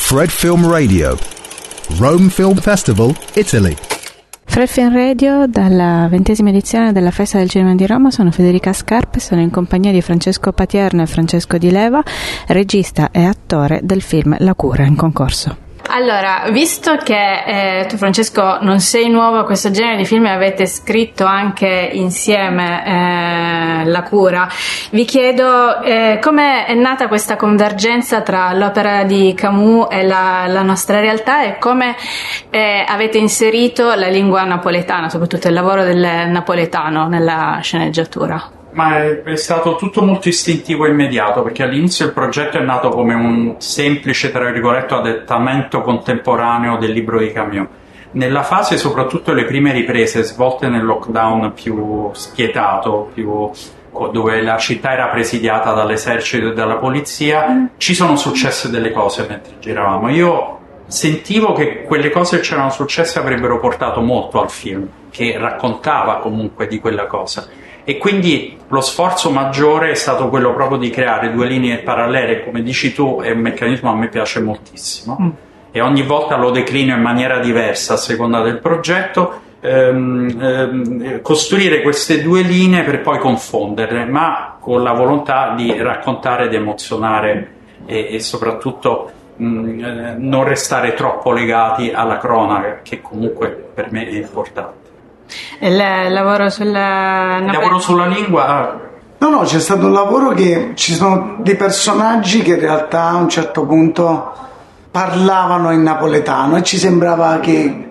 Fred Film Radio, Rome Film Festival, Italy. Fred Film Radio, dalla 20ª edizione della Festa del Cinema di Roma. Sono Federica Scarpe, sono in compagnia di Francesco Patierno e Francesco Di Leva, regista e attore del film La cura, in concorso. Allora, visto che tu, Francesco, non sei nuovo a questo genere di film e avete scritto anche insieme La cura, vi chiedo come è nata questa convergenza tra l'opera di Camus e la nostra realtà, e come avete inserito la lingua napoletana, soprattutto il lavoro del napoletano nella sceneggiatura. Ma è stato tutto molto istintivo e immediato, perché all'inizio il progetto è nato come un semplice, tra virgolette, adattamento contemporaneo del libro di Camus. Nella fase, soprattutto le prime riprese svolte nel lockdown più spietato, dove la città era presidiata dall'esercito e dalla polizia, ci sono successe delle cose mentre giravamo. Io sentivo che quelle cose che c'erano successe avrebbero portato molto al film, che raccontava comunque di quella cosa. E quindi lo sforzo maggiore è stato quello proprio di creare due linee parallele. Come dici tu, è un meccanismo che a me piace moltissimo e ogni volta lo declino in maniera diversa a seconda del progetto, costruire queste due linee per poi confonderle, ma con la volontà di raccontare, di emozionare e soprattutto non restare troppo legati alla cronaca, che comunque per me è importante. Il lavoro sulla lingua. No, c'è stato un lavoro che ci sono dei personaggi che in realtà a un certo punto parlavano in napoletano e ci sembrava che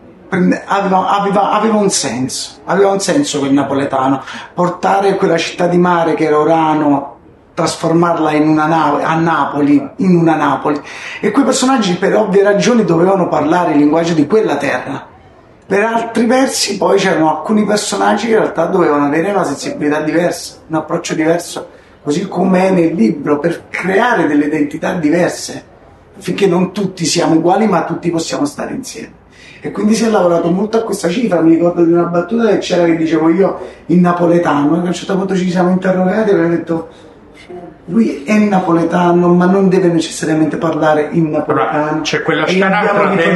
aveva un senso quel napoletano, portare quella città di mare che era Orano, trasformarla in una Napoli, e quei personaggi per ovvie ragioni dovevano parlare il linguaggio di quella terra. Per altri versi poi c'erano alcuni personaggi che in realtà dovevano avere una sensibilità diversa, un approccio diverso, così come è nel libro, per creare delle identità diverse, finché non tutti siamo uguali ma tutti possiamo stare insieme. E quindi si è lavorato molto a questa cifra. Mi ricordo di una battuta che c'era, che dicevo io in napoletano, e a un certo punto ci siamo interrogati e abbiamo detto: lui è napoletano ma non deve necessariamente parlare in napoletano. C'è quella scena tra te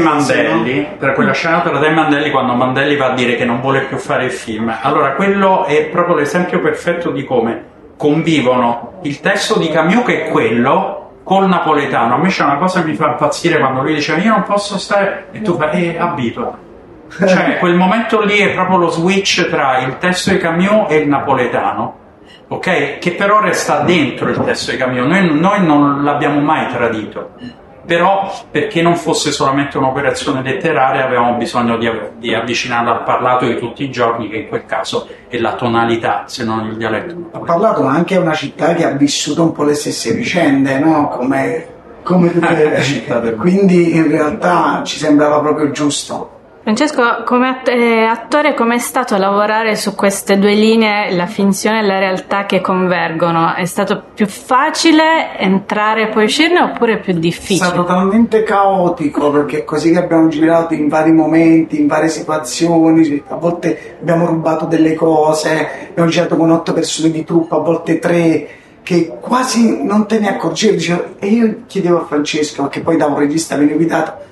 e Mandelli, quando Mandelli va a dire che non vuole più fare il film. Allora quello è proprio l'esempio perfetto di come convivono il testo di Camus, che è quello, col napoletano. A me c'è una cosa che mi fa impazzire quando lui dice io non posso stare, e tu fai abituati. Cioè quel momento lì è proprio lo switch tra il testo di Camus e il napoletano, ok? Che però resta dentro il testo di Camus. Noi non l'abbiamo mai tradito, però perché non fosse solamente un'operazione letteraria avevamo bisogno di avvicinarlo al parlato di tutti i giorni, che in quel caso è la tonalità, se non il dialetto. Ha parlato, ma anche è una città che ha vissuto un po' le stesse vicende, no? Come tutte le città del mondo. Quindi in realtà ci sembrava proprio giusto. Francesco, come attore, com'è stato lavorare su queste due linee, la finzione e la realtà che convergono? È stato più facile entrare e poi uscirne, oppure più difficile? È stato talmente caotico, perché è così che abbiamo girato in vari momenti, in varie situazioni. A volte abbiamo rubato delle cose, abbiamo girato con 8 persone di truppa, a volte 3, che quasi non te ne accorgevi. E io chiedevo a Francesco, che poi da un regista viene invitato: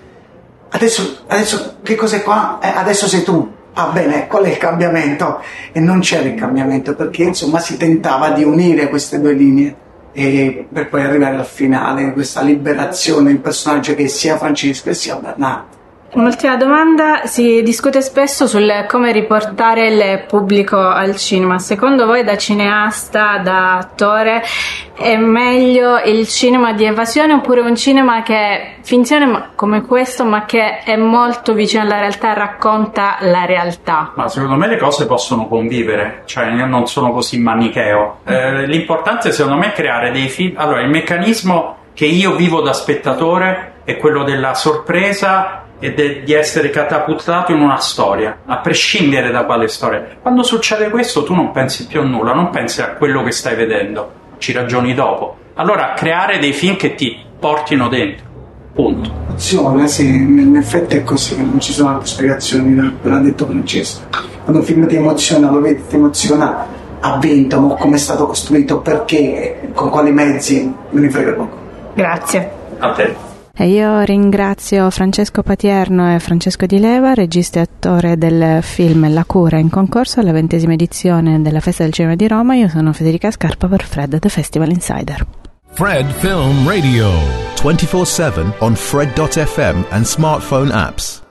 Adesso che cos'è qua? Adesso sei tu. Ah bene, qual è il cambiamento? E non c'era il cambiamento, perché insomma si tentava di unire queste due linee e per poi arrivare al finale, questa liberazione del personaggio che è sia Francesco e sia Bernardo. Un'ultima domanda: si discute spesso sul come riportare il pubblico al cinema. Secondo voi, da cineasta, da attore, è meglio il cinema di evasione oppure un cinema che è finzione come questo, ma che è molto vicino alla realtà e racconta la realtà? Ma secondo me le cose possono convivere, cioè io non sono così manicheo. L'importante secondo me è creare dei film. Allora, il meccanismo che io vivo da spettatore è quello della sorpresa e di essere catapultato in una storia, a prescindere da quale storia. Quando succede questo tu non pensi più a nulla, non pensi a quello che stai vedendo, ci ragioni dopo. Allora creare dei film che ti portino dentro, punto. Sì, in effetti è così, non ci sono altre spiegazioni, l'ha detto Francesco. Quando un film ti emoziona, lo vedi, ti emoziona, ha vinto, ma come è stato costruito, perché, con quali mezzi, me ne frega poco. Grazie. A te. E io ringrazio Francesco Patierno e Francesco Di Leva, regista e attore del film La Cura, in concorso alla 20ª edizione della Festa del Cinema di Roma. Io sono Federica Scarpa per Fred, The Festival Insider. Fred Film Radio 24/7 on Fred.fm and smartphone apps.